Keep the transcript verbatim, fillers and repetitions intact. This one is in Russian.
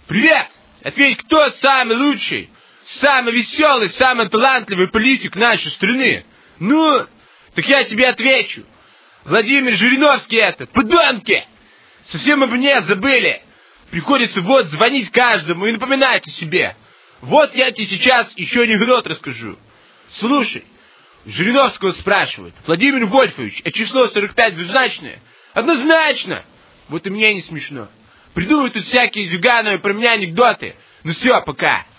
Привет! Ответь, кто самый лучший, самый веселый, самый талантливый политик нашей страны? Ну, так я тебе отвечу. Владимир Жириновский этот, подонки! Совсем об мне забыли. Приходится вот звонить каждому и напоминать о себе. Вот я тебе сейчас еще анекдот расскажу. Слушай, Жириновского спрашивают: Владимир Вольфович, а число сорок пять двузначное? Однозначно! Вот и мне не смешно. Придумывают тут всякие зюгановые про меня анекдоты. Ну все, пока.